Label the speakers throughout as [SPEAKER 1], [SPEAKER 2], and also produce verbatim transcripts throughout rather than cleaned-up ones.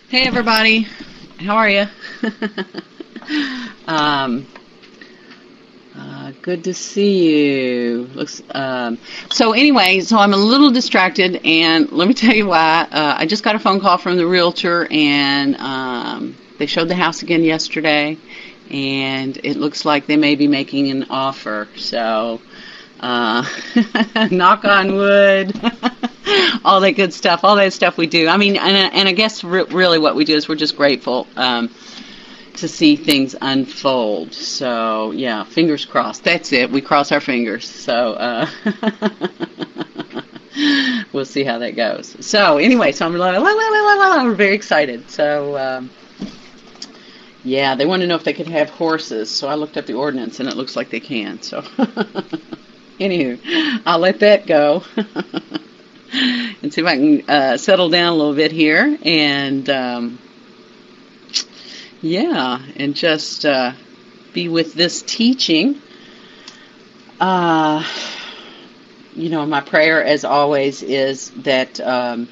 [SPEAKER 1] Hey everybody, how are you? um, uh, good to see you. Looks um, so anyway, so I'm a little distracted, and let me tell you why. Uh, I just got a phone call from the realtor, and um, they showed the house again yesterday, and it looks like they may be making an offer. So, uh, knock on wood. All that good stuff, all that stuff we do. I mean, and, and I guess re really what we do is we're just grateful um, to see things unfold. So, yeah, fingers crossed. That's it. We cross our fingers. So, uh, we'll see how that goes. So, anyway, so I'm la, la, la, la, la, la, we're very excited. So, um, yeah, they want to know if they could have horses. So I looked up the ordinance, and it looks like they can. So, anywho, I'll let that go. And see if I can uh, settle down a little bit here, and um, yeah, and just uh, be with this teaching. Uh, you know, my prayer, as always, is that um,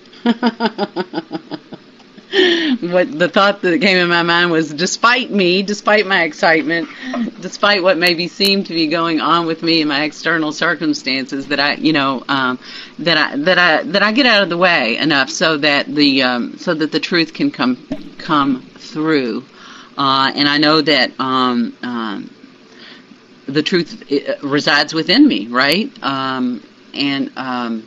[SPEAKER 1] what the thought that came in my mind was, despite me, despite my excitement, despite what maybe seemed to be going on with me and my external circumstances, that I, you know, um, that I that I that I get out of the way enough so that the um, so that the truth can come come through, uh, and I know that um, um, the truth resides within me, right? Um, and um,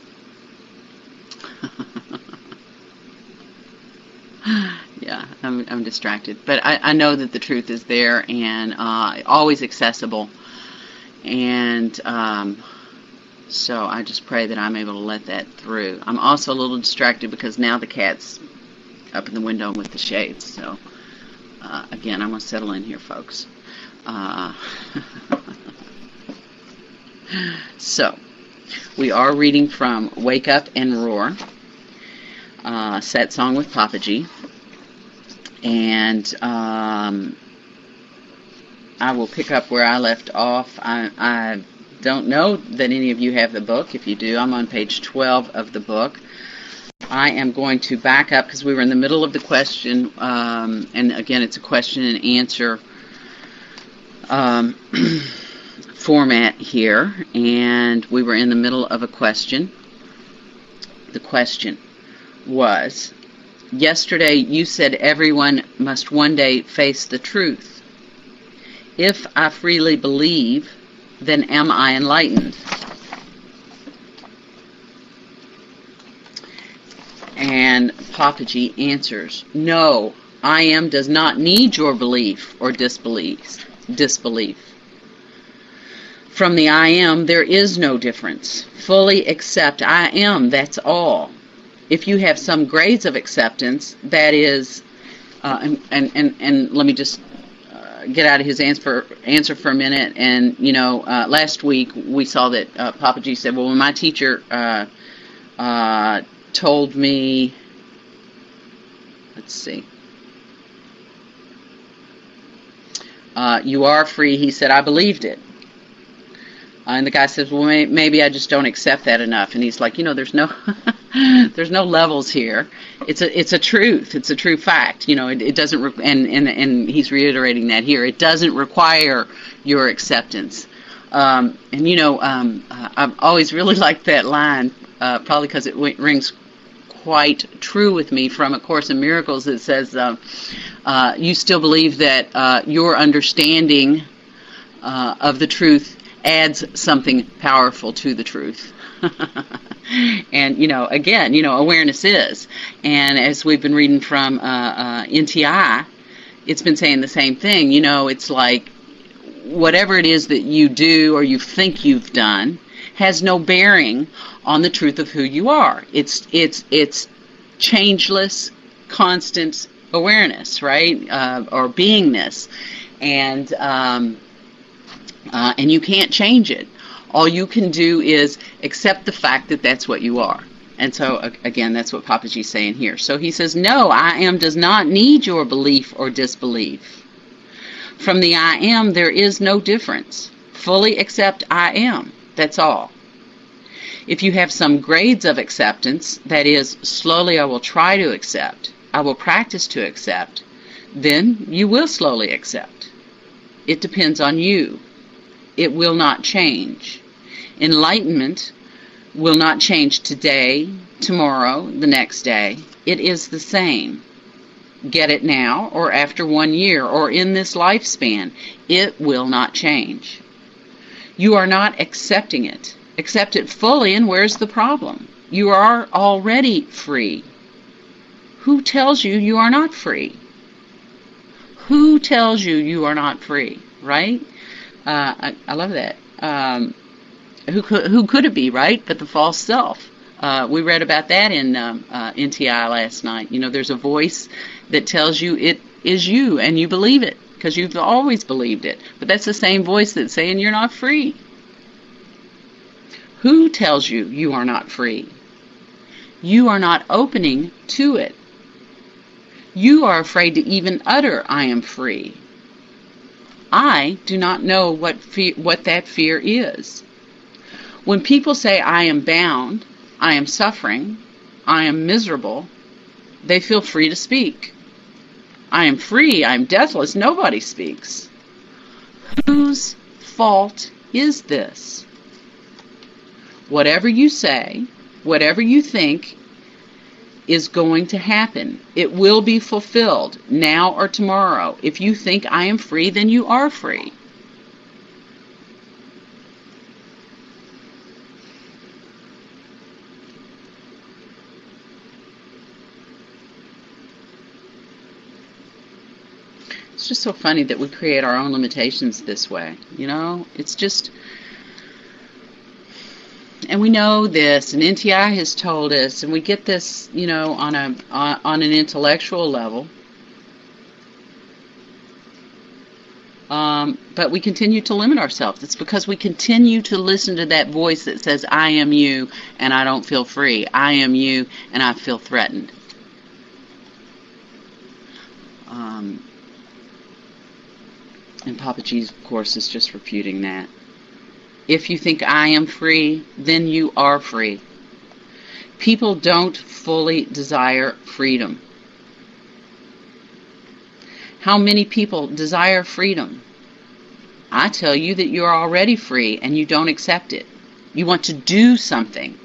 [SPEAKER 1] yeah, I'm, I'm distracted, but I, I know that the truth is there, and uh, always accessible, and um, so I just pray that I'm able to let that through. I'm also a little distracted because now the cat's up in the window with the shades, so uh, again, I'm going to settle in here, folks. Uh, so, we are reading from Wake Up and Roar. Uh, set song with Papa G, and um, I will pick up where I left off. I, I don't know that any of you have the book. If you do, I'm on page twelve of the book. I am going to back up because we were in the middle of the question, um, and again, it's a question and answer um, format here, and we were in the middle of a question. The question was, yesterday you said everyone must one day face the truth. If I freely believe, then am I enlightened? And Papaji answers, no, I am does not need your belief or disbelief. disbelief. From the I am, there is no difference. Fully accept I am, that's all. If you have some grades of acceptance, that is, uh, and, and, and, and let me just uh, get out of his answer, answer for a minute. And, you know, uh, last week we saw that uh, Papa G said, well, when my teacher uh, uh, told me, let's see, uh, you are free, he said, I believed it. Uh, and the guy says, well, may maybe I just don't accept that enough. And he's like, you know, there's no, there's no levels here. It's a, it's a truth. It's a true fact. You know, it, it doesn't, re and, and, and he's reiterating that here. It doesn't require your acceptance. Um, and, you know, um, uh, I've always really liked that line, uh, probably because it w rings quite true with me from A Course in Miracles. It says, uh, uh, you still believe that uh, your understanding uh, of the truth adds something powerful to the truth. And, you know, again, you know, awareness is. And as we've been reading from uh, uh, N T I, it's been saying the same thing. You know, it's like whatever it is that you do or you think you've done has no bearing on the truth of who you are. It's, it's, it's changeless, constant awareness, right? Uh, or beingness. And, um, Uh, and you can't change it. All you can do is accept the fact that that's what you are. And so, again, that's what Papaji's saying here. So he says, no, I am does not need your belief or disbelief. From the I am, there is no difference. Fully accept I am. That's all. If you have some grades of acceptance, that is, slowly I will try to accept, I will practice to accept, then you will slowly accept. It depends on you. It will not change. Enlightenment will not change today, tomorrow, the next day. It is the same. Get it now or after one year or in this lifespan. It will not change. You are not accepting it. Accept it fully, and where's the problem? You are already free. Who tells you you are not free? Who tells you you are not free, right? Uh, I, I love that. Um, who could, who could it be, right? But the false self. Uh, we read about that in um, uh, N T I last night. You know, there's a voice that tells you it is you, and you believe it because you've always believed it. But that's the same voice that's saying you're not free. Who tells you you are not free? You are not opening to it. You are afraid to even utter, I am free. I do not know what fe- what that fear is. When people say, I am bound, I am suffering, I am miserable, they feel free to speak. I am free, I am deathless, nobody speaks. Whose fault is this? Whatever you say, whatever you think, is going to happen. It will be fulfilled now or tomorrow. If you think I am free, then you are free. It's just so funny that we create our own limitations this way. You know, it's just... And we know this, and N T I has told us, and we get this, you know, on a on, on an intellectual level. Um, but we continue to limit ourselves. It's because we continue to listen to that voice that says, I am you, and I don't feel free. I am you, and I feel threatened. Um, and Papa G's, of course, is just refuting that. If you think I am free, then you are free. People don't fully desire freedom. How many people desire freedom? I tell you that you're already free and you don't accept it. You want to do something.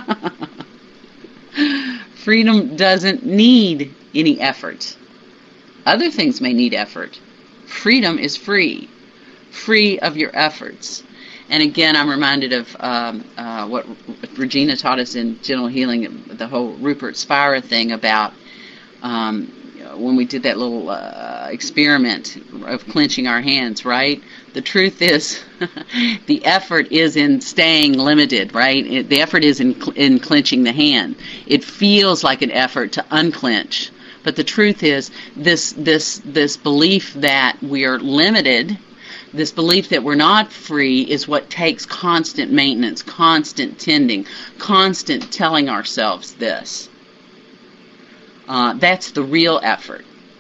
[SPEAKER 1] Freedom doesn't need any effort. Other things may need effort. Freedom is free. Free of your efforts. And again, I'm reminded of um, uh, what Regina taught us in Gentle Healing, the whole Rupert Spira thing about um, when we did that little uh, experiment of clenching our hands, right? The truth is, the effort is in staying limited, right? It, the effort is in, in clenching the hand. It feels like an effort to unclench. But the truth is, this this this belief that we are limited, this belief that we're not free, is what takes constant maintenance, constant tending, constant telling ourselves this. Uh, that's the real effort.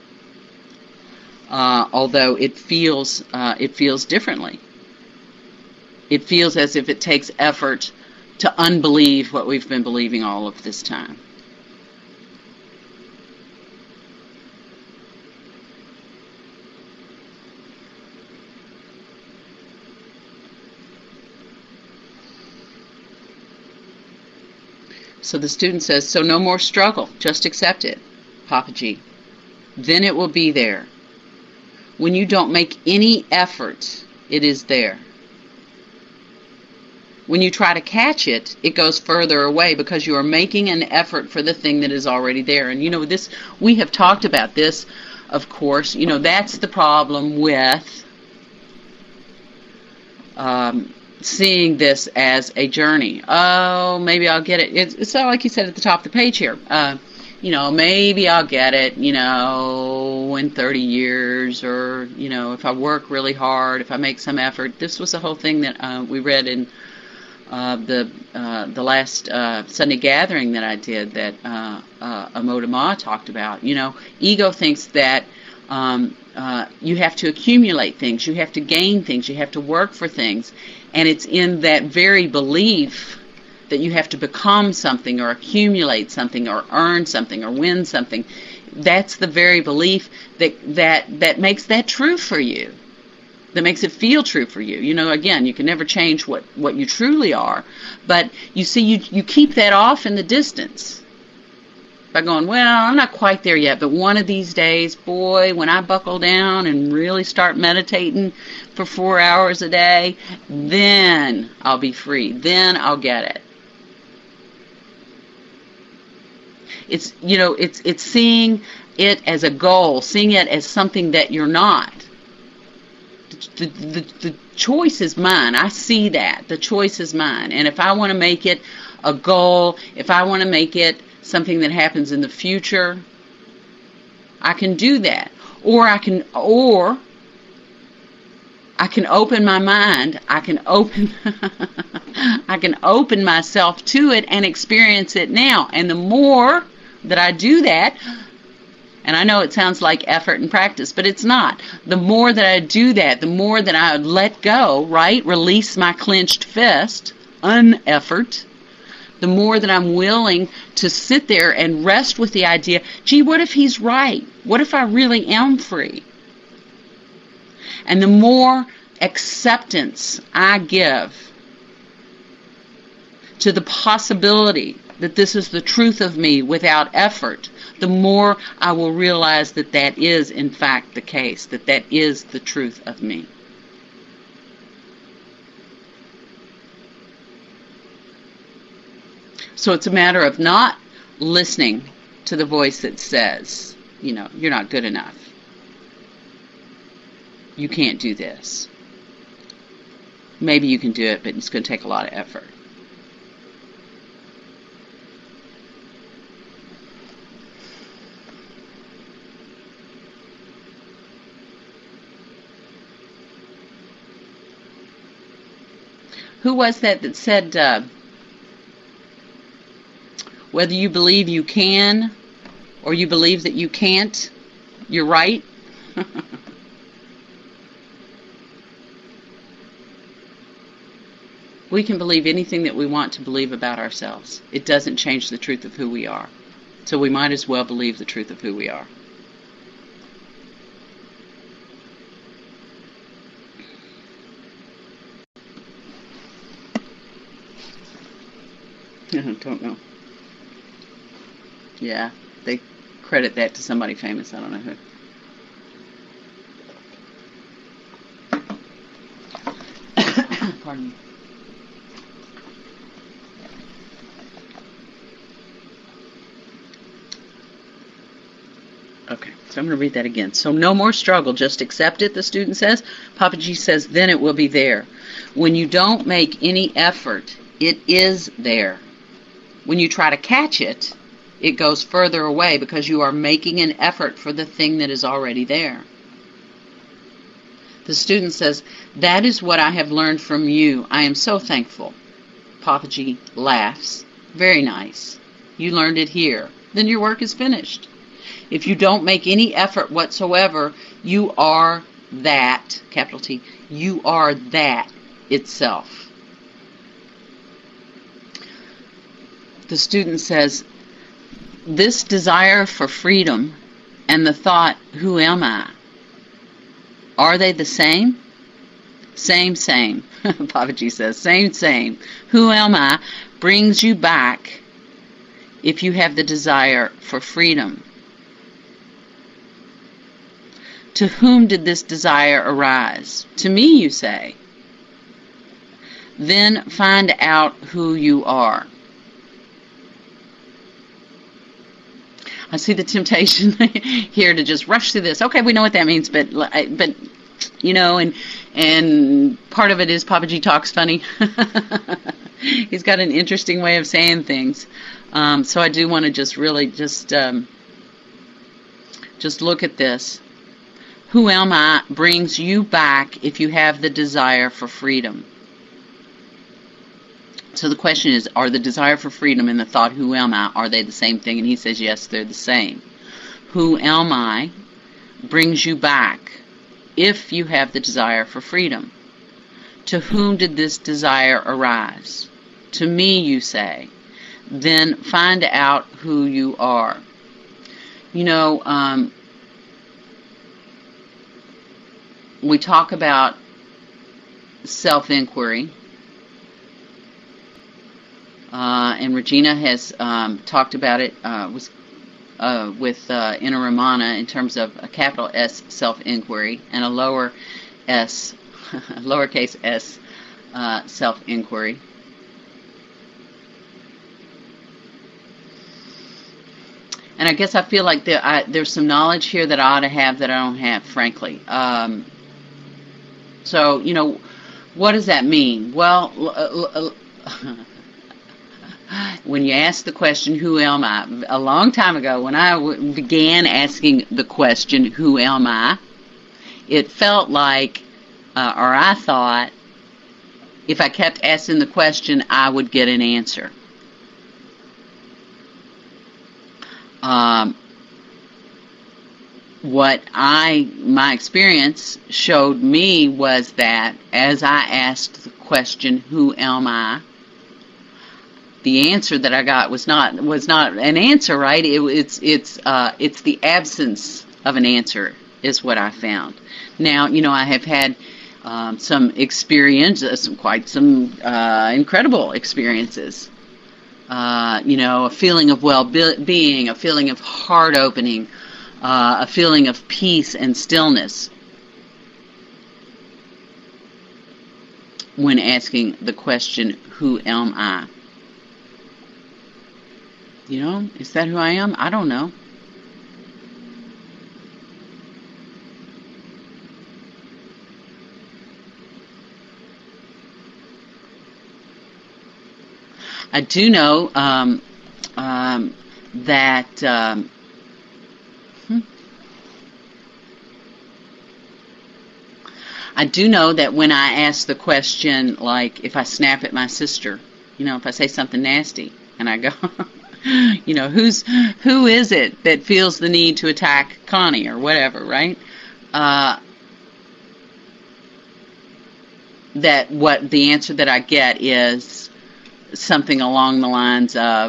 [SPEAKER 1] Uh, although it feels uh, it feels differently. It feels as if it takes effort to unbelieve what we've been believing all of this time. So the student says, so no more struggle, just accept it, Papa G. Then it will be there. When you don't make any effort, it is there. When you try to catch it, it goes further away because you are making an effort for the thing that is already there. And you know, this, we have talked about this, of course. You know, that's the problem with um, seeing this as a journey. Oh, maybe I'll get it. It's, it's all like you said at the top of the page here. Uh, you know, maybe I'll get it, you know, in thirty years, or, you know, if I work really hard, if I make some effort. This was the whole thing that uh, we read in uh, the uh, the last uh, Sunday gathering that I did, that uh, uh, Amoda Ma talked about. You know, ego thinks that um, uh, you have to accumulate things, you have to gain things, you have to work for things. And it's in that very belief that you have to become something or accumulate something or earn something or win something. that's the very belief that that that makes that true for you, that makes it feel true for you. You know, again, you can never change what what you truly are, but you see, you you keep that off in the distance by going, well, I'm not quite there yet, but one of these days, boy, when I buckle down and really start meditating for four hours a day, then I'll be free. Then I'll get it. It's, you know, it's it's seeing it as a goal, seeing it as something that you're not. The, the, the choice is mine. I see that. The choice is mine. And if I want to make it a goal, if I want to make it something that happens in the future, I can do that. Or I can, or I can open my mind. I can open, I can open myself to it and experience it now. And the more that I do that, and I know it sounds like effort and practice, but it's not. The more that I do that, the more that I let go, right? Release my clenched fist, uneffort, the more that I'm willing to sit there and rest with the idea, gee, what if he's right? What if I really am free? And the more acceptance I give to the possibility that this is the truth of me without effort, the more I will realize that that is, in fact, the case, that that is the truth of me. So it's a matter of not listening to the voice that says, you know, you're not good enough. You can't do this. Maybe you can do it, but it's going to take a lot of effort. Who was that that said, uh, whether you believe you can or you believe that you can't, you're right? We can believe anything that we want to believe about ourselves. It doesn't change the truth of who we are. So we might as well believe the truth of who we are. I don't know. Yeah, they credit that to somebody famous. I don't know who. Pardon me. Okay, so I'm going to read that again. So no more struggle, just accept it, the student says. Papaji says, then it will be there. When you don't make any effort, it is there. When you try to catch it, it goes further away because you are making an effort for the thing that is already there. The student says, that is what I have learned from you. I am so thankful. Papaji laughs. Very nice. You learned it here. Then your work is finished. If you don't make any effort whatsoever, you are that, capital T, you are that itself. The student says, this desire for freedom and the thought, who am I? Are they the same? Same, same. Papaji says, same, same. Who am I brings you back if you have the desire for freedom. To whom did this desire arise? To me, you say. Then find out who you are. I see the temptation here to just rush through this. Okay, we know what that means, but but you know, and and part of it is Papaji talks funny. He's got an interesting way of saying things. Um, so I do want to just really just um, just look at this. Who am I brings you back if you have the desire for freedom. So the question is, are the desire for freedom and the thought, who am I, are they the same thing? And he says, yes, they're the same. Who am I brings you back if you have the desire for freedom. To whom did this desire arise? To me, you say. Then find out who you are. You know, um, we talk about self-inquiry, uh, and Regina has um, talked about it uh, was, uh, with uh, Inna Ramana in terms of a capital S self-inquiry and a lower s, lowercase s uh, self-inquiry. And I guess I feel like there, I, there's some knowledge here that I ought to have that I don't have, frankly. Um, so, you know, what does that mean? Well, uh, when you ask the question, who am I? A long time ago, when I w began asking the question, who am I? It felt like, uh, or I thought, if I kept asking the question, I would get an answer. Um, what I, my experience showed me was that as I asked the question, who am I? The answer that I got was not, was not an answer, right? It, it's, it's, uh, it's the absence of an answer is what I found. Now, you know, I have had, um, some experience, uh, some, quite some, uh, incredible experiences. Uh, you know, a feeling of well-being, a feeling of heart opening, uh, a feeling of peace and stillness when asking the question, who am I? You know, is that who I am? I don't know. I do know um, um, that um, hmm. I do know that when I ask the question, like if I snap at my sister, you know, if I say something nasty, and I go, you know, who's who is it that feels the need to attack Connie or whatever, right? Uh, that what the answer that I get is something along the lines of,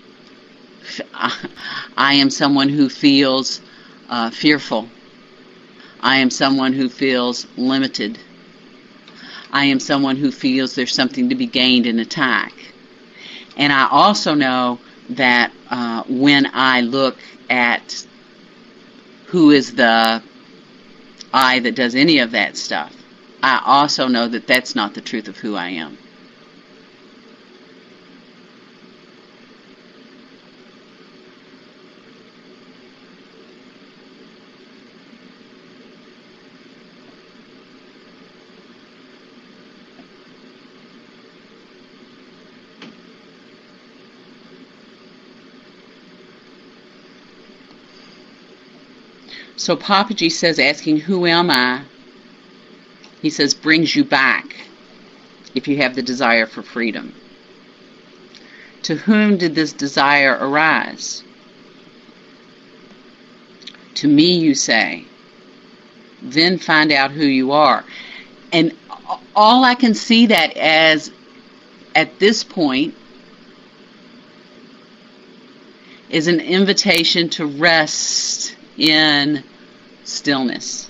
[SPEAKER 1] I am someone who feels uh, fearful. I am someone who feels limited. I am someone who feels there's something to be gained in attack. And I also know that uh, when I look at who is the I that does any of that stuff, I also know that that's not the truth of who I am. So Papaji says, asking, who am I? He says, brings you back if you have the desire for freedom. To whom did this desire arise? To me, you say. Then find out who you are. And all I can see that as, at this point, is an invitation to rest in stillness.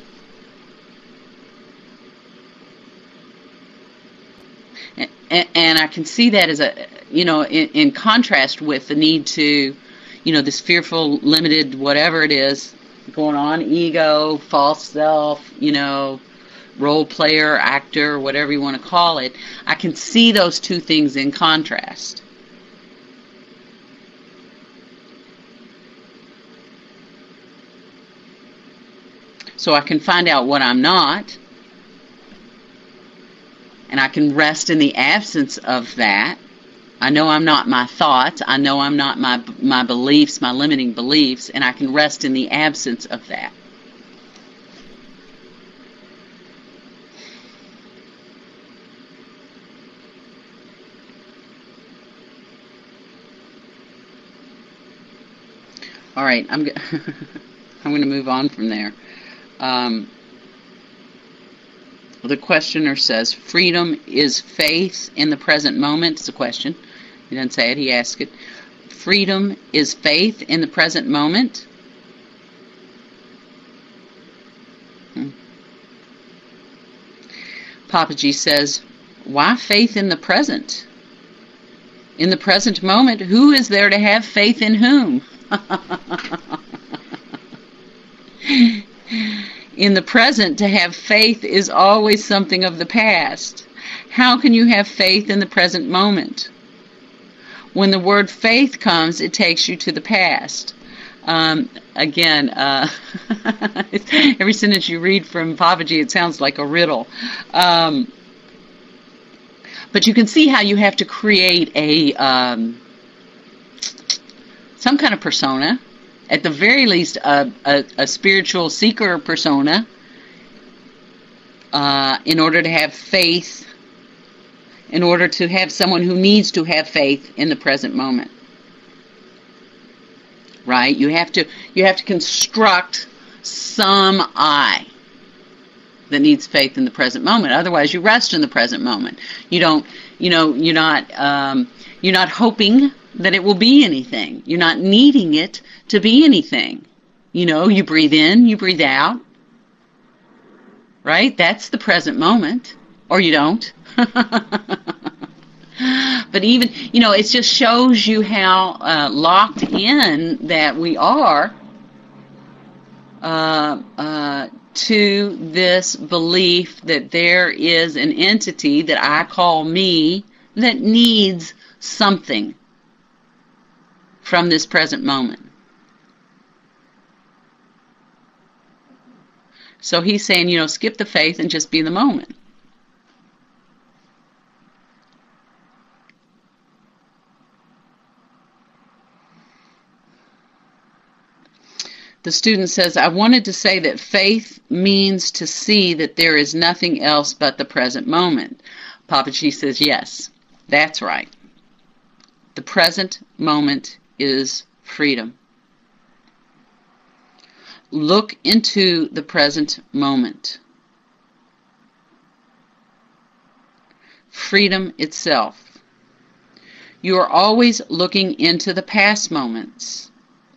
[SPEAKER 1] And, and I can see that as a, you know, in, in contrast with the need to, you know, this fearful, limited, whatever it is going on, ego, false self, you know, role player, actor, whatever you want to call it. I can see those two things in contrast. So I can find out what I'm not, and I can rest in the absence of that. I know I'm not my thoughts. I know I'm not my my beliefs, my limiting beliefs, and I can rest in the absence of that. All right, I'm go I'm going to move on from there. Um, the questioner says, freedom is faith in the present moment. It's a question. He doesn't say it, he asks it. Freedom is faith in the present moment. Papaji says, why faith in the present? In the present moment, who is there to have faith in whom? In the present, to have faith is always something of the past. How can you have faith in the present moment? When the word faith comes, it takes you to the past. Um, again, uh, every sentence you read from Papaji, it sounds like a riddle. Um, but you can see how you have to create a um, some kind of persona, at the very least, a, a, a spiritual seeker persona, uh, in order to have faith, in order to have someone who needs to have faith in the present moment. Right? You have to you have to construct some I that needs faith in the present moment. Otherwise, you rest in the present moment. You don't, you know, you're not um, you're not hoping that it will be anything. You're not needing it to be anything. You know, you breathe in, you breathe out. Right? That's the present moment. Or you don't. But even, you know, it just shows you how uh, locked in that we are uh, uh, to this belief that there is an entity that I call me that needs something from this present moment. So he's saying, you know, skip the faith and just be in the moment. The student says, I wanted to say that faith means to see that there is nothing else but the present moment. Papaji says, yes, that's right. The present moment is freedom. Look into the present moment. Freedom itself. You are always looking into the past moments.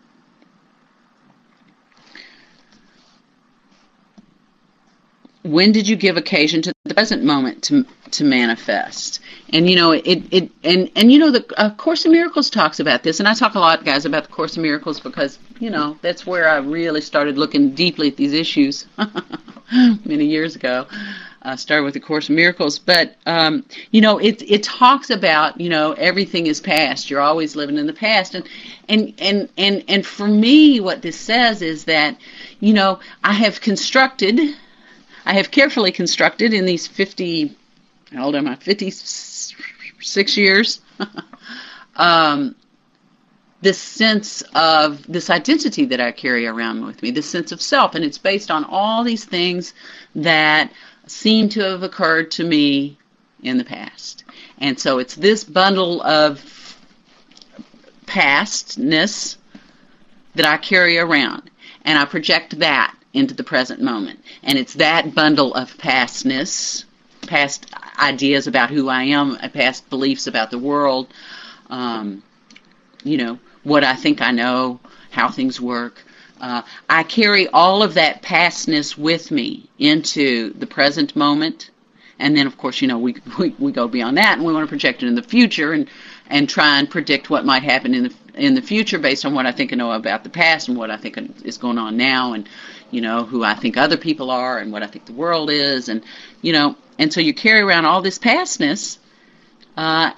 [SPEAKER 1] When did you give occasion to the present moment to to manifest? And you know it it and and you know the uh, Course in Miracles talks about this, and I talk a lot, guys, about the Course in Miracles because you know that's where I really started looking deeply at these issues many years ago. I started with the Course in Miracles, but um, you know it it talks about you know everything is past. You're always living in the past, and and and and and for me, what this says is that you know I have constructed. I have carefully constructed in these fifty, how old am I, fifty-six years, um, this sense of, this identity that I carry around with me, this sense of self, and it's based on all these things that seem to have occurred to me in the past. And so it's this bundle of pastness that I carry around, and I project that into the present moment. And it's that bundle of pastness, past ideas about who I am, past beliefs about the world, um, you know, what I think I know, how things work. Uh, I carry all of that pastness with me into the present moment. And then, of course, you know, we, we, we go beyond that and we want to project it in the future and, and try and predict what might happen in the in the future based on what I think I know about the past and what I think is going on now and, you know, who I think other people are and what I think the world is. And, you know, and so you carry around all this pastness. Uh,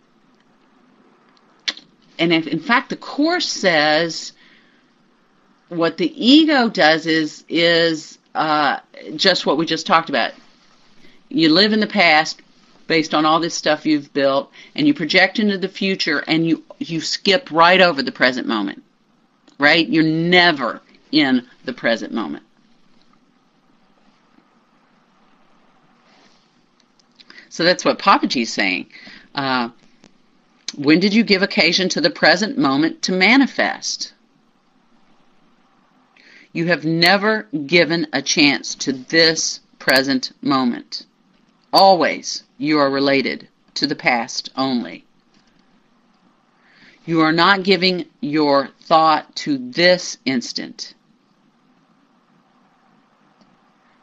[SPEAKER 1] and if, in fact, the Course says what the ego does is, is uh, just what we just talked about. You live in the past based on all this stuff you've built, and you project into the future, and you, you skip right over the present moment, right? You're never in the present moment. So that's what Papaji's saying. Uh, when did you give occasion to the present moment to manifest? You have never given a chance to this present moment. Always you are related to the past only. You are not giving your thought to this instant.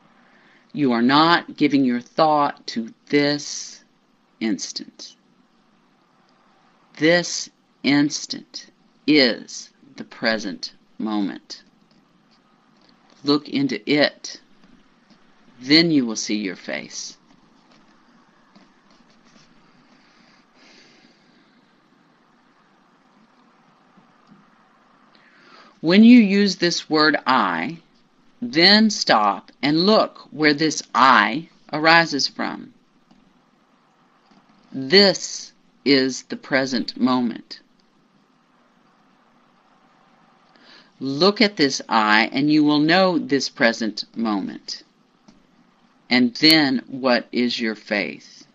[SPEAKER 1] You are not giving your thought to this instant. This instant is the present moment. Look into it. Then you will see your face. When you use this word I, then stop and look where this I arises from. This is the present moment. Look at this I and you will know this present moment. And then what is your faith?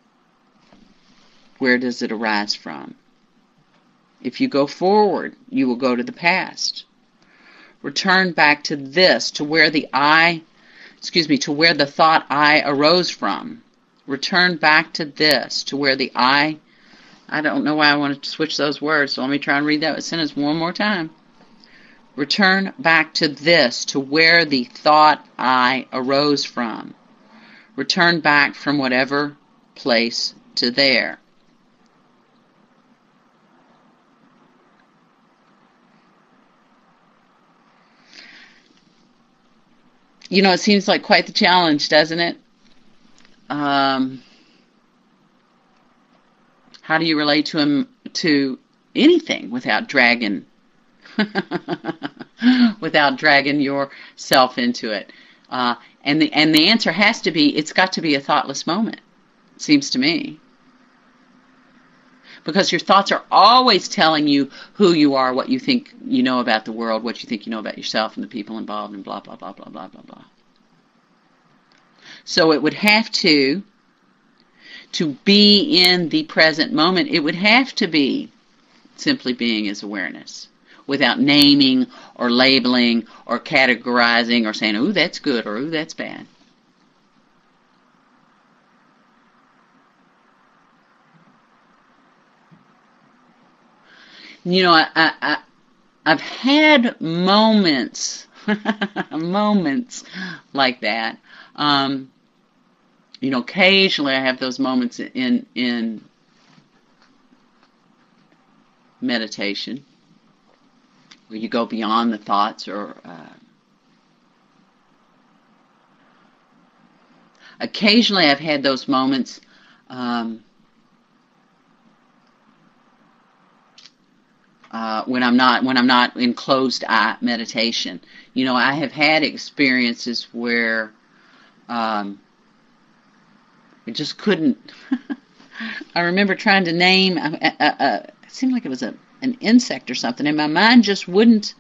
[SPEAKER 1] Where does it arise from? If you go forward, you will go to the past. Return back to this, to where the I, excuse me, to where the thought I arose from. Return back to this, to where the I, I don't know why I wanted to switch those words, so let me try and read that sentence one more time. Return back to this, to where the thought I arose from. Return back from whatever place to there. You know, it seems like quite the challenge, doesn't it? Um, how do you relate to him, to anything without dragging, without dragging yourself into it? Uh, and the and the answer has to be, it's got to be a thoughtless moment, it seems to me. Because your thoughts are always telling you who you are, what you think you know about the world, what you think you know about yourself and the people involved, and blah, blah, blah, blah, blah, blah, blah. So it would have to, to be in the present moment, it would have to be simply being as awareness, without naming or labeling or categorizing or saying, ooh, that's good, or ooh, that's bad. You know, I, I, I, I've had moments, moments like that. Um, you know, occasionally I have those moments in in meditation where you go beyond the thoughts, or uh, occasionally I've had those moments. Um, Uh, when I'm not when I'm not in closed eye meditation. You know, I have had experiences where um, I just couldn't. I remember trying to name. Uh, uh, uh, it seemed like it was a an insect or something, and my mind just wouldn't.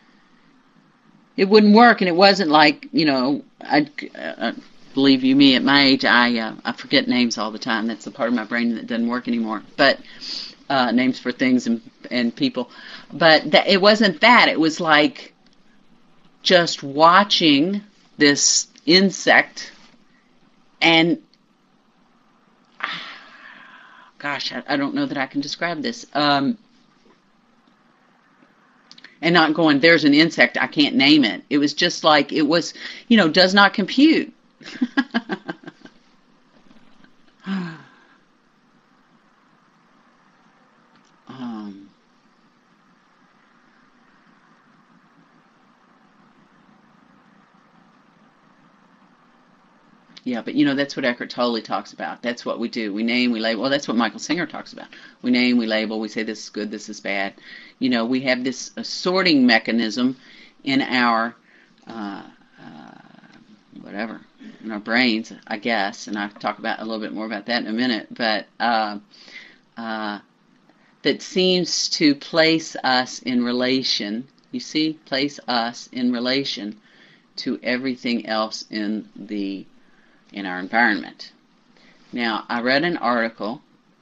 [SPEAKER 1] It wouldn't work, and it wasn't like, you know. I uh, believe you me, at my age, I uh, I forget names all the time. That's the part of my brain that doesn't work anymore. But uh, names for things and and people, but that, it wasn't that. It was like just watching this insect, and gosh, I, I don't know that I can describe this. Um, and not going, there's an insect, I can't name it. It was just like, it was, you know, does not compute. um, Yeah, but you know, that's what Eckhart Tolle talks about. That's what we do. We name, we label. Well, that's what Michael Singer talks about. We name, we label, we say this is good, this is bad. You know, we have this uh, sorting mechanism in our, uh, uh, whatever, in our brains, I guess, and I'll talk about a little bit more about that in a minute, but uh, uh, that seems to place us in relation, you see, place us in relation to everything else in the in our environment. Now, I read an article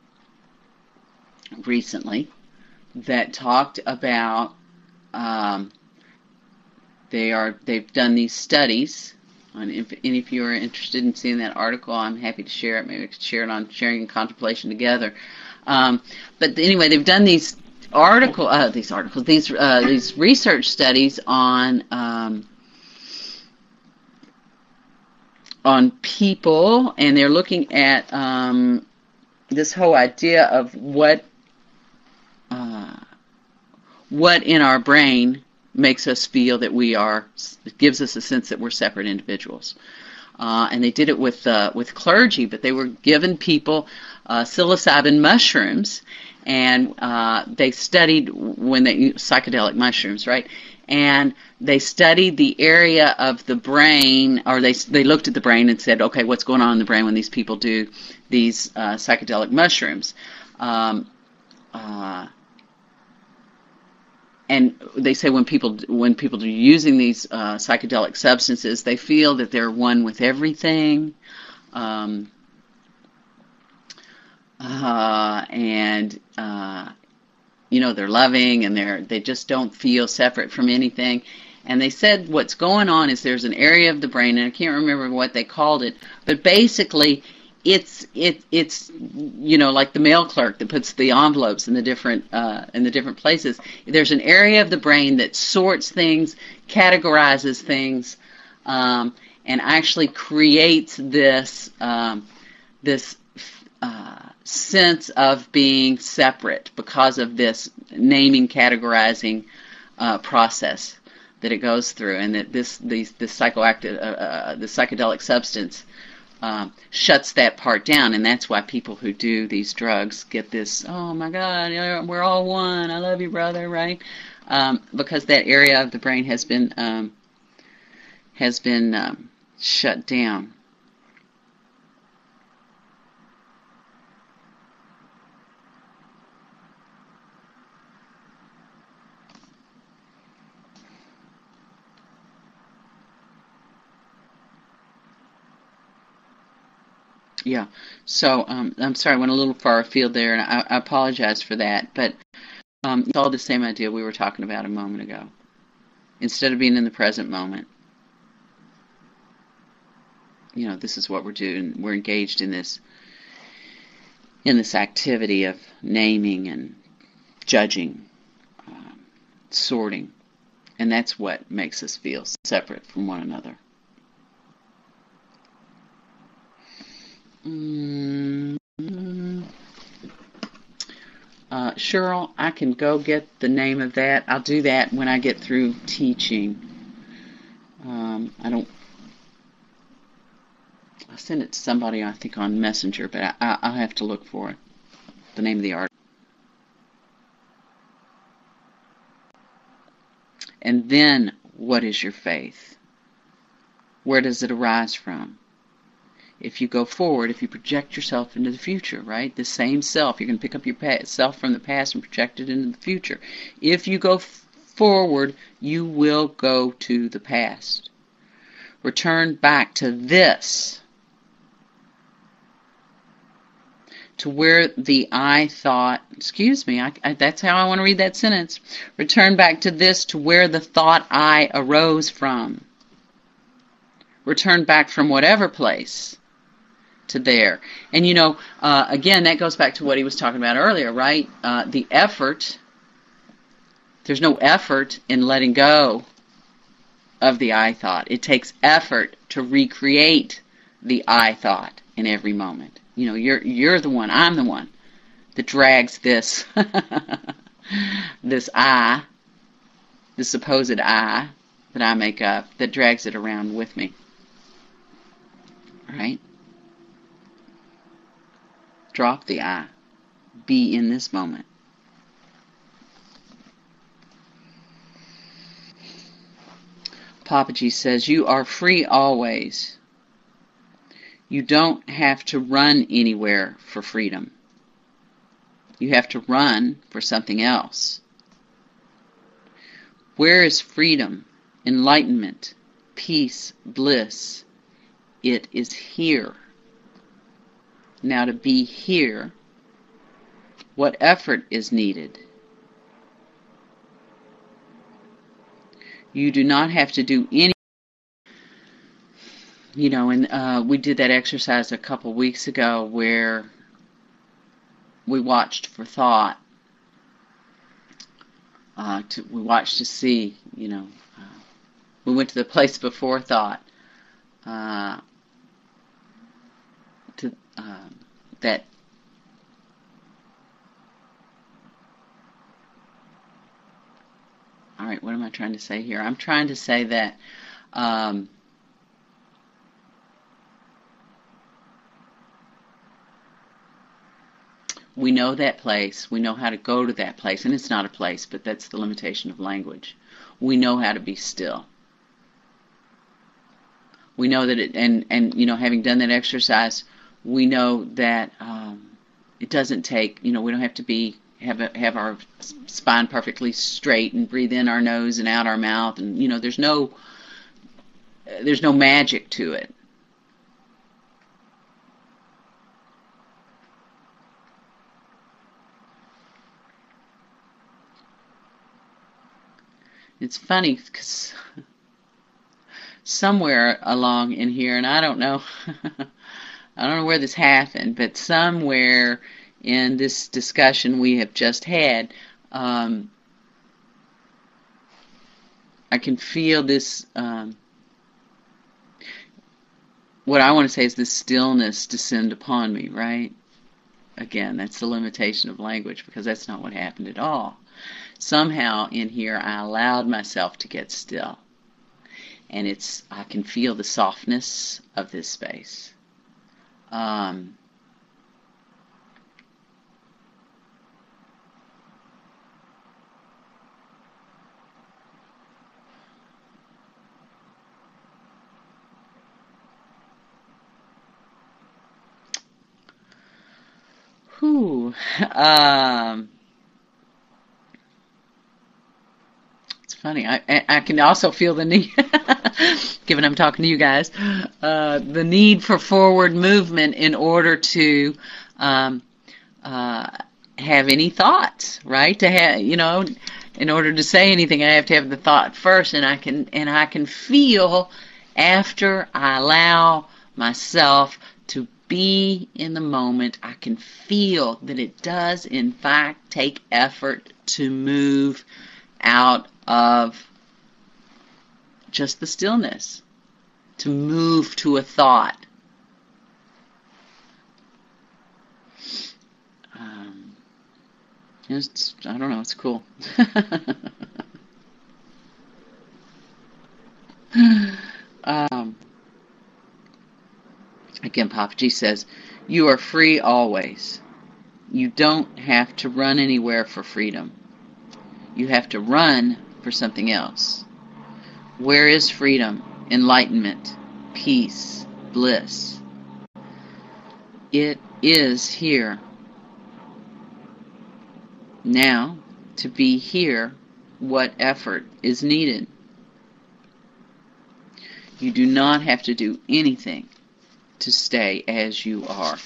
[SPEAKER 1] recently that talked about um, they are they've done these studies, and if any of you are interested in seeing that article, I'm happy to share it. Maybe we could share it on Sharing and Contemplation Together. Um, but anyway, they've done these article uh, these articles these uh, these research studies on um, on people, and they're looking at um, this whole idea of what uh, what in our brain makes us feel that we are, it gives us a sense that we're separate individuals. Uh, and they did it with uh, with clergy, but they were giving people uh, psilocybin mushrooms, and uh, they studied when they psychedelic mushrooms, right? And they studied the area of the brain, or they they looked at the brain and said, okay, what's going on in the brain when these people do these uh, psychedelic mushrooms? Um, uh, And they say when people when people are using these uh, psychedelic substances, they feel that they're one with everything, um, uh, and uh, you know they're loving, and they're they just don't feel separate from anything. And they said what's going on is there's an area of the brain, and I can't remember what they called it, but basically it's it it's you know like the mail clerk that puts the envelopes in the different uh, in the different places. There's an area of the brain that sorts things, categorizes things, um, and actually creates this um, this uh, sense of being separate because of this naming, categorizing uh, process that it goes through, and that this these this psychoactive uh, uh, the psychedelic substance Um, shuts that part down, and that's why people who do these drugs get this, oh my God, we're all one, I love you, brother, right? Um, because that area of the brain has been um, has been um, shut down. Yeah, so um, I'm sorry, I went a little far afield there, and I, I apologize for that, but um, it's all the same idea we were talking about a moment ago. Instead of being in the present moment, you know, this is what we're doing. We're engaged in this in this activity of naming and judging, um, sorting, and that's what makes us feel separate from one another. Mm-hmm. Uh, Cheryl, I can go get the name of that. I'll do that when I get through teaching. Um, I don't. I sent it to somebody, I think, on Messenger, but I, I, I'll have to look for it. The name of the article. And then, what is your faith? Where does it arise from? If you go forward, if you project yourself into the future, right? The same self, you're going to pick up your past, self from the past and project it into the future. If you go f- forward, you will go to the past. Return back to this, to where the I thought, excuse me, I, I, that's how I want to read that sentence. Return back to this, to where the thought I arose from. Return back from whatever place to there. And you know, uh, again, that goes back to what he was talking about earlier, right? Uh, the effort, there's no effort in letting go of the I thought. It takes effort to recreate the I thought in every moment. You know, you're you're the one, I'm the one that drags this this I, the supposed I that I make up, that drags it around with me. Right? Drop the I. Be in this moment. Papaji says, you are free always. You don't have to run anywhere for freedom. You have to run for something else. Where is freedom, enlightenment, peace, bliss? It is here. Now, to be here, what effort is needed? You do not have to do any. You know, and uh, we did that exercise a couple weeks ago where we watched for thought. Uh, to, we watched to see, you know, uh, we went to the place before thought. Uh, um, that all right, what am I trying to say here? I'm trying to say that um, we know that place. We know how to go to that place. And it's not a place, but that's the limitation of language. We know how to be still. We know that it, and, and you know, having done that exercise, we know that um, it doesn't take, you know, we don't have to be, have, a, have our spine perfectly straight and breathe in our nose and out our mouth. And, you know, there's no, there's no magic to it. It's funny because somewhere along in here, and I don't know, I don't know where this happened, but somewhere in this discussion we have just had, um, I can feel this, um, what I want to say is this stillness descend upon me, right? Again, that's the limitation of language, because that's not what happened at all. Somehow in here I allowed myself to get still. And it's, I can feel the softness of this space. Um, whew, um, it's funny. I, I, I can also feel the need, given I'm talking to you guys, uh, the need for forward movement in order to um, uh, have any thoughts, right? To have, you know, in order to say anything, I have to have the thought first, and I can, and I can feel after I allow myself to be in the moment, I can feel that it does, in fact, take effort to move out of just the stillness, to move to a thought. Um, it's, I don't know, it's cool. um, again, Papa G says, you are free always. You don't have to run anywhere for freedom. You have to run for something else. Where is freedom, enlightenment, peace, bliss? It is here. Now, to be here, what effort is needed? You do not have to do anything to stay as you are.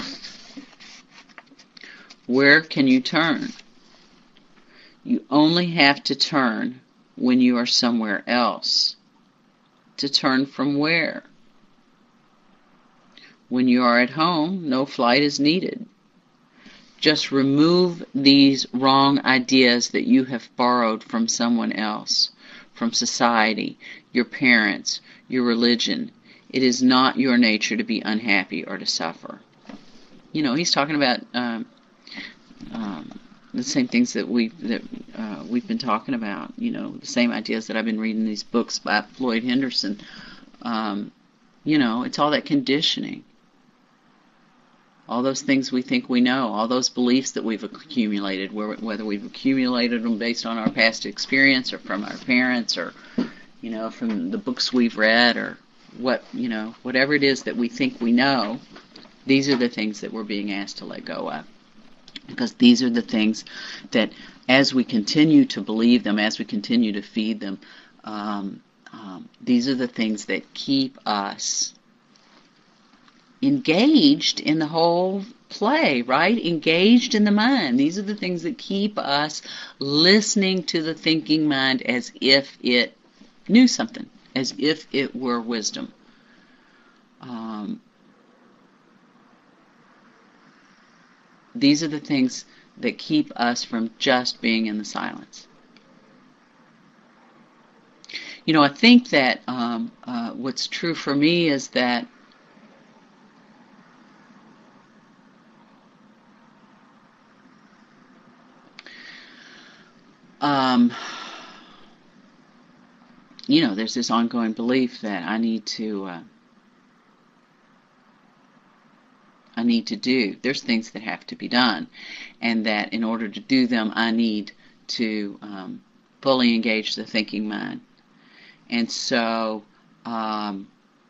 [SPEAKER 1] Where can you turn? You only have to turn when you are somewhere else. To turn from where? When you are at home, no flight is needed. Just remove these wrong ideas that you have borrowed from someone else, from society, your parents, your religion. It is not your nature to be unhappy or to suffer. You know, he's talking about um, um, the same things that we've, that, uh, we've been talking about, you know, the same ideas that I've been reading these books by Floyd Henderson. Um, you know, it's all that conditioning. All those things we think we know, all those beliefs that we've accumulated, whether we've accumulated them based on our past experience or from our parents or, you know, from the books we've read or what, you know, whatever it is that we think we know, these are the things that we're being asked to let go of. Because these are the things that, as we continue to believe them, as we continue to feed them, um, um, these are the things that keep us engaged in the whole play, right? Engaged in the mind. These are the things that keep us listening to the thinking mind as if it knew something, as if it were wisdom. Um, these are the things that keep us from just being in the silence. You know, I think that um, uh, what's true for me is that um, you know, there's this ongoing belief that I need to, uh, I need to do. There's things that have to be done, and that in order to do them, I need to um, fully engage the thinking mind. And so um,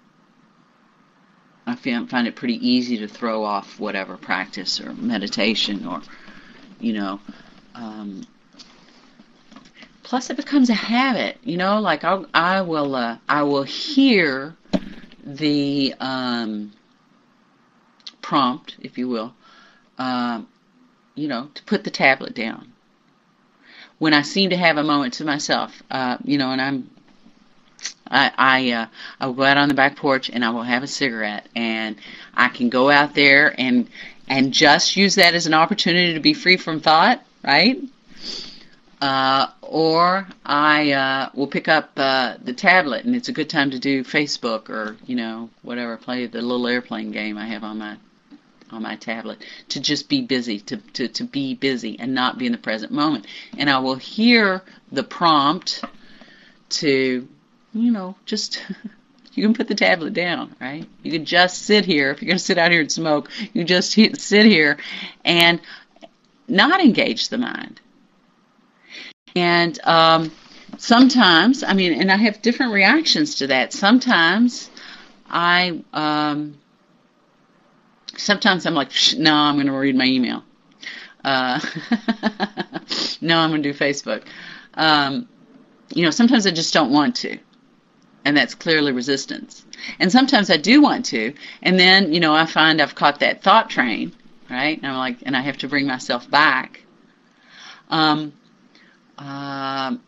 [SPEAKER 1] I find it pretty easy to throw off whatever practice or meditation or, you know, um, plus it becomes a habit, you know, like I'll, I will, uh, I will hear the um, prompt, if you will, um, you know, to put the tablet down. When I seem to have a moment to myself, uh, you know, and I'm, I, I, uh, I will go out on the back porch and I will have a cigarette, and I can go out there and, and just use that as an opportunity to be free from thought, right? Uh, or I uh, will pick up uh, the tablet, and it's a good time to do Facebook or, you know, whatever, play the little airplane game I have on my on my tablet, to just be busy, to, to, to be busy and not be in the present moment. And I will hear the prompt to, you know, just, you can put the tablet down, right? You can just sit here. If you're going to sit out here and smoke, you can just sit here and not engage the mind. And um, sometimes, I mean, and I have different reactions to that. Sometimes I, um, sometimes I'm like, no, I'm going to read my email. Uh, no, I'm going to do Facebook. Um, you know, sometimes I just don't want to. And that's clearly resistance. And sometimes I do want to. And then, you know, I find I've caught that thought train, right? And I'm like, and I have to bring myself back. Um, um,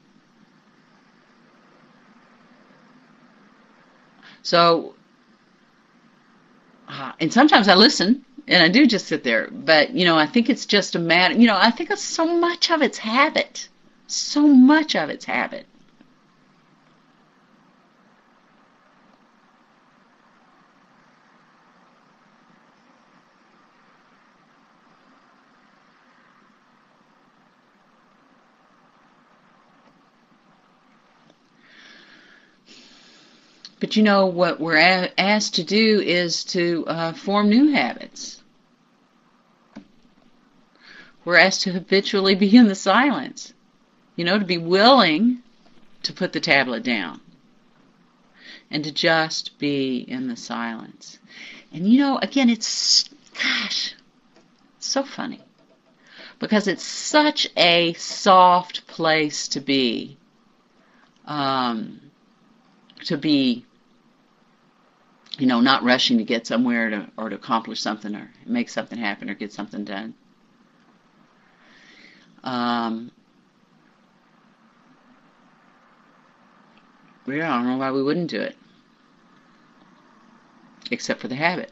[SPEAKER 1] so, uh, and sometimes I listen, and I do just sit there. But, you know, I think it's just a matter, you know, I think it's so much of it's habit. So much of it's habit. But you know, what we're a asked to do is to uh, form new habits. We're asked to habitually be in the silence. You know, to be willing to put the tablet down. And to just be in the silence. And you know, again, it's, gosh, it's so funny. Because it's such a soft place to be. Um, to be, you know, not rushing to get somewhere to, or to accomplish something or make something happen or get something done. Um, yeah, I don't know why we wouldn't do it. Except for the habit.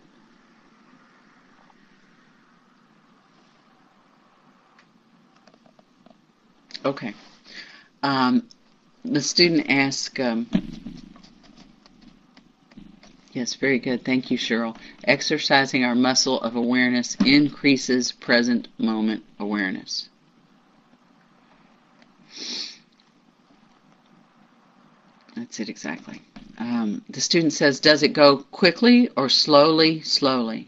[SPEAKER 1] Okay. Um, the student asked, um, yes, very good. Thank you, Cheryl. Exercising our muscle of awareness increases present moment awareness. That's it exactly. Um, the student says, does it go quickly or slowly, slowly?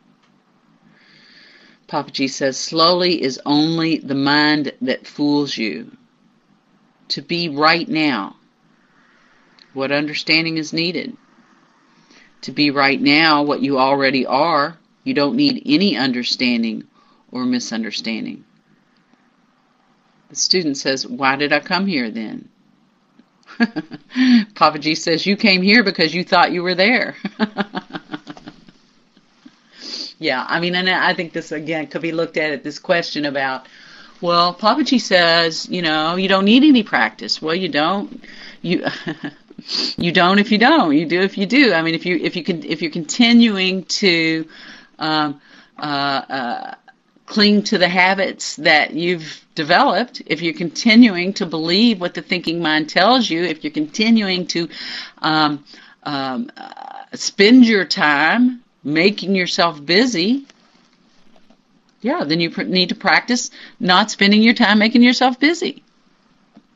[SPEAKER 1] Papa G says, slowly is only the mind that fools you. To be right now. What understanding is needed? To be right now what you already are. You don't need any understanding or misunderstanding. The student says, why did I come here then? Papa G says, you came here because you thought you were there. Yeah, I mean, and I think this, again, could be looked at at this question about, well, Papa G says, you know, you don't need any practice. Well, you don't. You you don't if you don't. You do if you do. I mean, if you if you can if you're continuing to um, uh, uh, cling to the habits that you've developed, if you're continuing to believe what the thinking mind tells you, if you're continuing to um, um, uh, spend your time making yourself busy, yeah, then you pr need to practice not spending your time making yourself busy.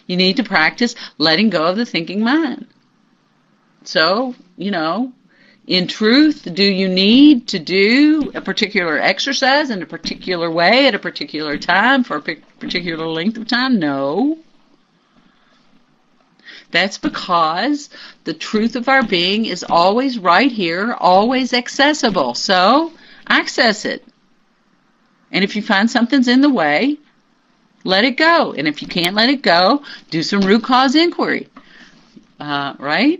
[SPEAKER 1] You need to practice letting go of the thinking mind. So, you know, in truth, do you need to do a particular exercise in a particular way at a particular time for a particular length of time? No. That's because the truth of our being is always right here, always accessible. So, access it. And if you find something's in the way, let it go. And if you can't let it go, do some root cause inquiry. Uh, right?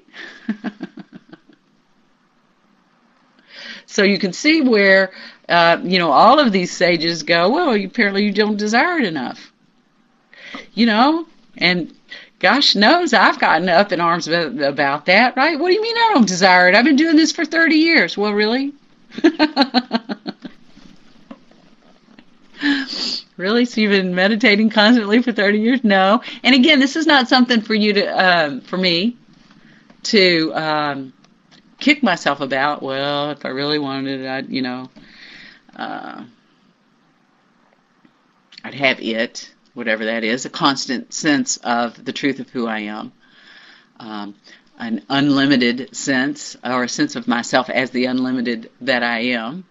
[SPEAKER 1] So you can see where, uh, you know, all of these sages go, well, apparently you don't desire it enough. You know, and gosh knows I've gotten up in arms about, about that, right? What do you mean I don't desire it? I've been doing this for thirty years. Well, really? Really? So you've been meditating constantly for thirty years? No. And again, this is not something for you to, um, for me to um, kick myself about. Well, if I really wanted it, I'd, you know, uh, I'd have it, whatever that is, a constant sense of the truth of who I am, um, an unlimited sense, or a sense of myself as the unlimited that I am.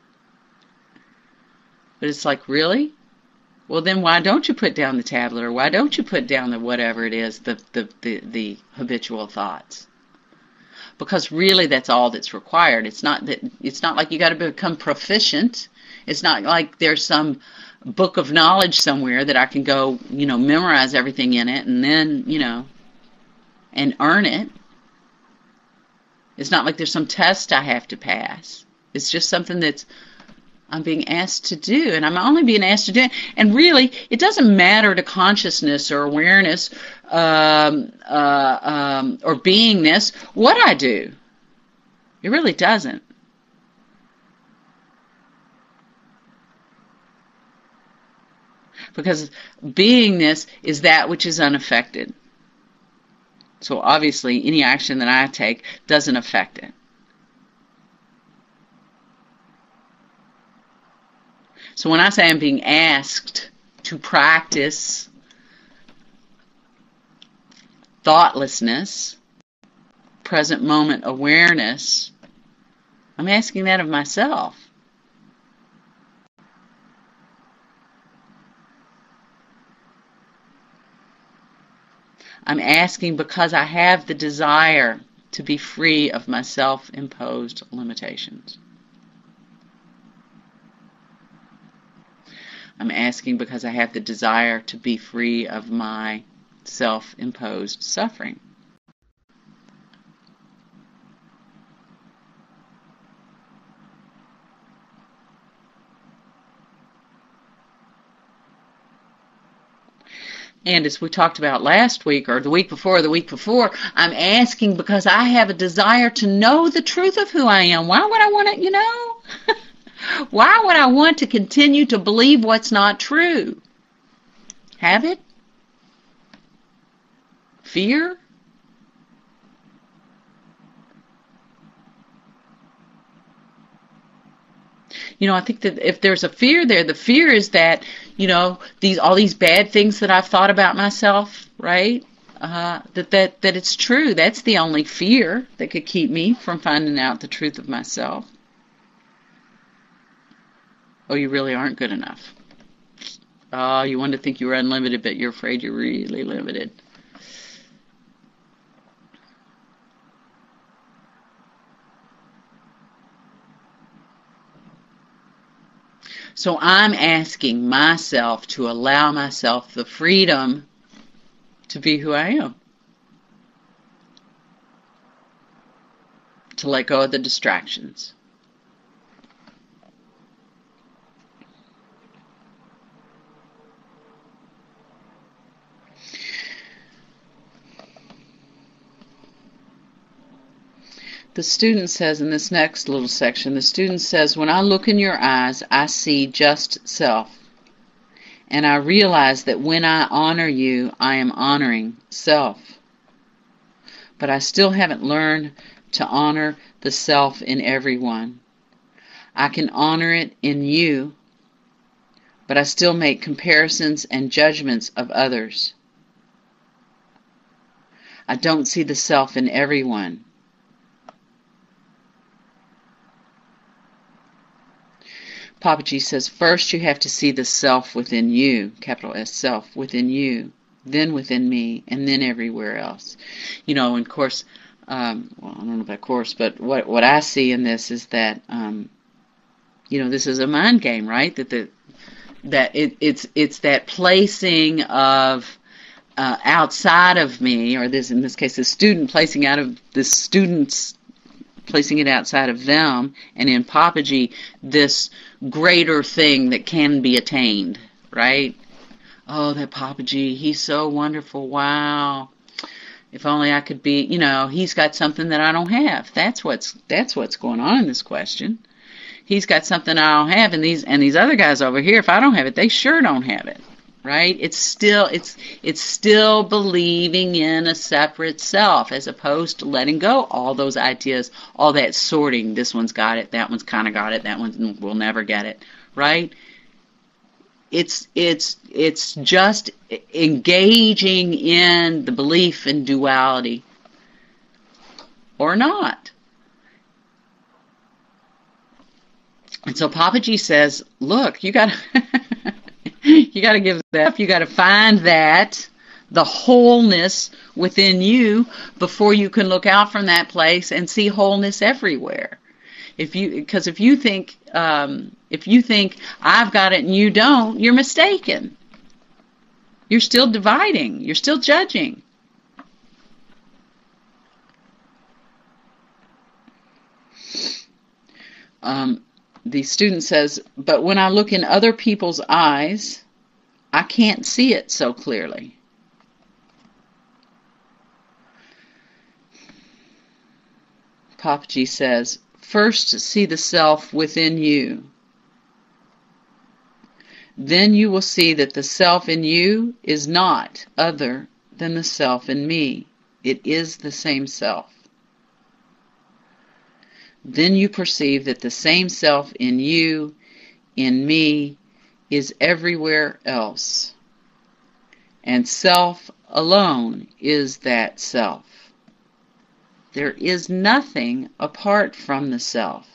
[SPEAKER 1] But it's like, really? Well, then why don't you put down the tablet, or why don't you put down the whatever it is, the, the, the, the habitual thoughts? Because really that's all that's required. It's not that it's not like you got to become proficient. It's not like there's some book of knowledge somewhere that I can go, you know, memorize everything in it and then, you know, and earn it. It's not like there's some test I have to pass. It's just something that's I'm being asked to do, and I'm only being asked to do it. And really, it doesn't matter to consciousness or awareness um, uh, um, or beingness what I do. It really doesn't. Because beingness is that which is unaffected. So obviously, any action that I take doesn't affect it. So when I say I'm being asked to practice thoughtlessness, present moment awareness, I'm asking that of myself. I'm asking because I have the desire to be free of my self-imposed limitations. I'm asking because I have the desire to be free of my self-imposed suffering. And as we talked about last week, or the week before, or the week before, I'm asking because I have a desire to know the truth of who I am. Why would I want to, you know? Why would I want to continue to believe what's not true? Habit? Fear? You know, I think that if there's a fear there, the fear is that, you know, these all these bad things that I've thought about myself, right? Uh, that, that, that it's true. That's the only fear that could keep me from finding out the truth of myself. Oh, you really aren't good enough. Oh, you want to think you were unlimited, but you're afraid you're really limited. So I'm asking myself to allow myself the freedom to be who I am. To let go of the distractions. The student says in this next little section, the student says, when I look in your eyes, I see just self. And I realize that when I honor you, I am honoring self. But I still haven't learned to honor the self in everyone. I can honor it in you, but I still make comparisons and judgments of others. I don't see the self in everyone. Papaji says, first you have to see the self within you, capital S, self, within you, then within me, and then everywhere else. You know, and of course, um, well, I don't know about course, but what what I see in this is that, um, you know, this is a mind game, right? That the that it, it's it's that placing of uh, outside of me, or this in this case, the student placing out of the student's placing it outside of them, and in Papaji, this greater thing that can be attained, right? Oh, that Papaji, he's so wonderful, wow. If only I could be, you know, he's got something that I don't have. That's what's that's what's going on in this question. He's got something I don't have, and these and these other guys over here, if I don't have it, they sure don't have it. Right? It's still it's it's still believing in a separate self as opposed to letting go all those ideas, all that sorting. This one's got it, that one's kind of got it, that one will never get it. Right? It's it's it's just engaging in the belief in duality or not. And so Papaji says, look, you got to you got to give that up. You got to find that, the wholeness within you, before you can look out from that place and see wholeness everywhere. If you, because if you think, um, if you think I've got it and you don't, you're mistaken. You're still dividing. You're still judging. Um, the student says, but when I look in other people's eyes, I can't see it so clearly. Papaji says, first see the self within you. Then you will see that the self in you is not other than the self in me. It is the same self. Then you perceive that the same self in you, in me, is everywhere else. And self alone is that self. There is nothing apart from the self.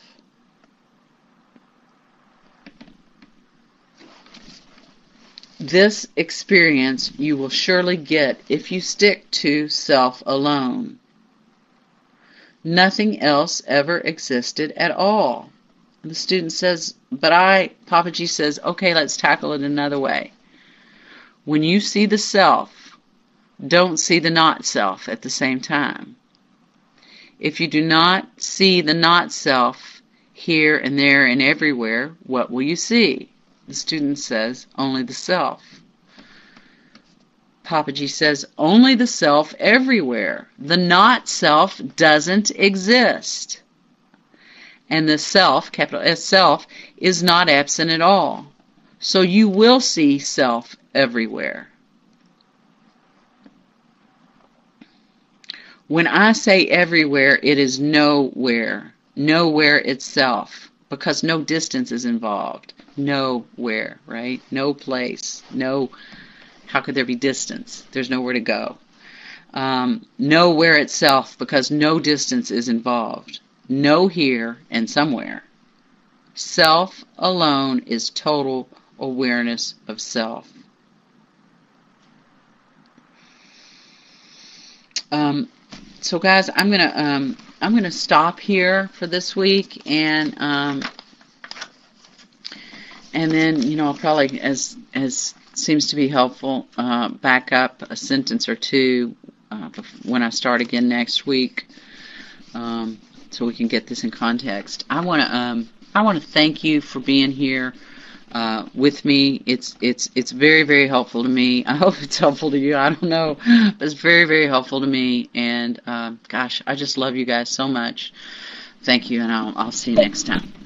[SPEAKER 1] This experience you will surely get if you stick to self alone. Nothing else ever existed at all. And the student says, but I, Papaji says, okay, let's tackle it another way. When you see the self, don't see the not self at the same time. If you do not see the not self here and there and everywhere, what will you see? The student says, only the self. Papaji says, only the self everywhere. The not self doesn't exist. And the self, capital S self, is not absent at all. So you will see self everywhere. When I say everywhere, it is nowhere. Nowhere itself. Because no distance is involved. Nowhere, right? No place. No. How could there be distance? There's nowhere to go. Um, nowhere itself, because no distance is involved. No here and somewhere. Self alone is total awareness of self. Um, so, guys, I'm gonna um, I'm gonna stop here for this week, and um, and then you know I'll probably as as seems to be helpful, uh, back up a sentence or two uh, when I start again next week, um, so we can get this in context. I want to um, I want to thank you for being here uh, with me. It's it's it's very very helpful to me. I hope it's helpful to you. I don't know, but it's very very helpful to me. And uh, gosh, I just love you guys so much. Thank you, and I'll I'll see you next time.